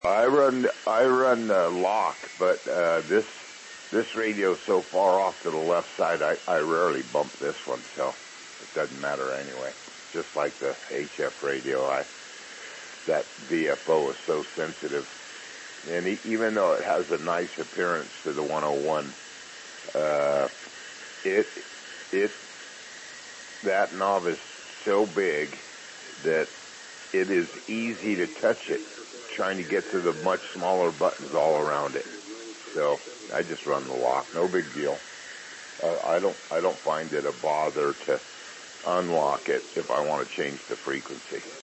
I run lock, but this radio's so far off to the left side, I rarely bump this one, so it doesn't matter anyway. Just like the HF radio, that VFO is so sensitive, and even though it has a nice appearance to the 101, it that knob is so big that it is easy to touch it, trying to get to the much smaller buttons all around it. So I just run the lock, no big deal. I don't find it a bother to unlock it if I want to change the frequency.